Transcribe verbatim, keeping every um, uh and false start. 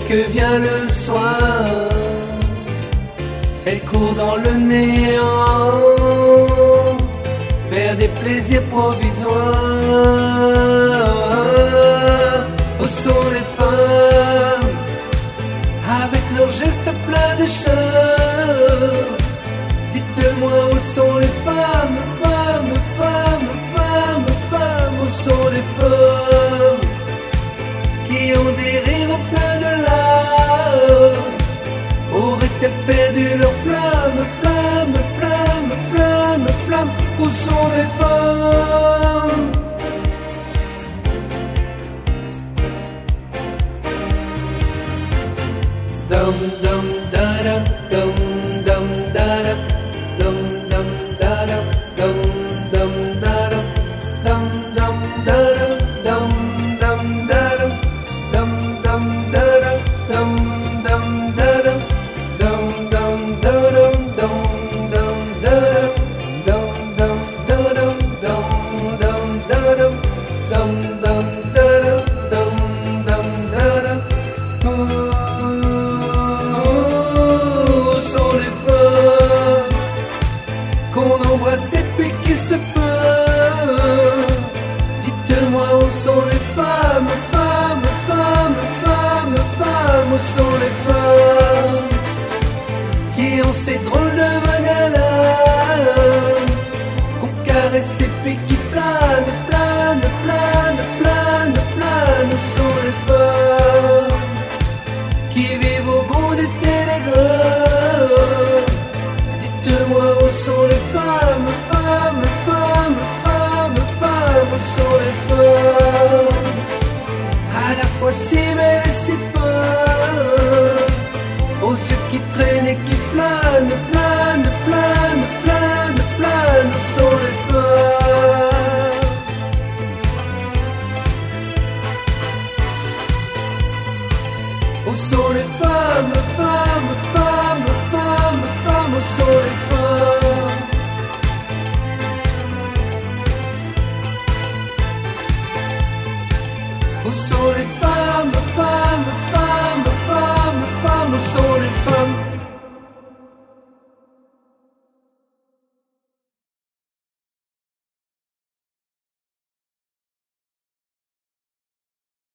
que vient le soir, elle court dans le néant vers des plaisirs provisoires. Où sont les femmes avec leurs gestes pleins de charme? Dites-moi où sont les femmes, femmes, femmes, femmes, femmes. Où sont les femmes qui ont des rires pleins de larmes? Auraient-elles perdu leur flamme, flamme, flamme, flamme, flamme? Où sont les femmes? Dum dum da dum dum dum da dum dum da dum dum da dum dum da dum dum da dum dum da dum dum da dum dum da dum dum dum da dum dum da dum dum dum da dum dum dum da dum dum da dum. Qu'on embrasse et puis qui se peut. Dites-moi où sont les femmes, femmes, femmes, femmes, femmes. Où sont les femmes qui ont ces drôles de vagales qu'on caresse et puis qui planent, planent, planent, planent, planent. Où sont les femmes qui vivent au bout des télégrammes? Dites-moi où sont les femmes, femmes, femmes, femmes, femmes. Où sont les femmes à la fois si belles et si pâles, aux yeux qui traînent et qui flânent, flânent, flânent, flânent, flânent. Où sont les femmes? Où sont les femmes, femmes, femmes, femmes, femmes? Où sont les femmes? Où sont les femmes, femmes?